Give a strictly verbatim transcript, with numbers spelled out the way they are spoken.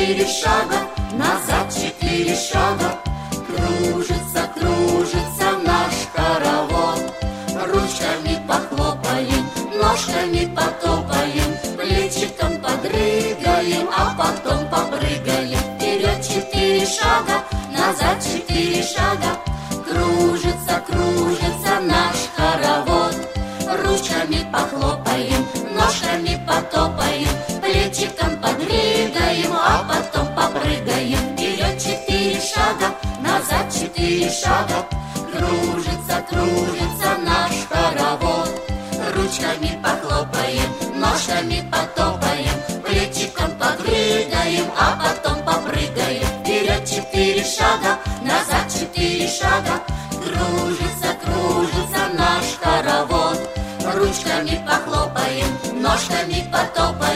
четыре шага, назад четыре шага. Кружится, кружится наш хоровод. Ручками похлопаем, ножками потопаем, плечиком подрыгаем, а потом попрыгаем. Вперед четыре шага, назад четыре шага. Кружится, кружится наш хоровод. Ручками похлопаем, ножками потопаем, плечиком подрыгаем, а потом попрыгаем. Вперед четыре шага, назад четыре шага. Кружится, кружится наш хоровод. Ручками похлопаем, ножками потопаем, плечиком подрыгаем, а потом попрыгаем. Вперед четыре шага, назад четыре шага. Кружится, кружится наш хоровод. Ручками похлопаем, ножками потопаем,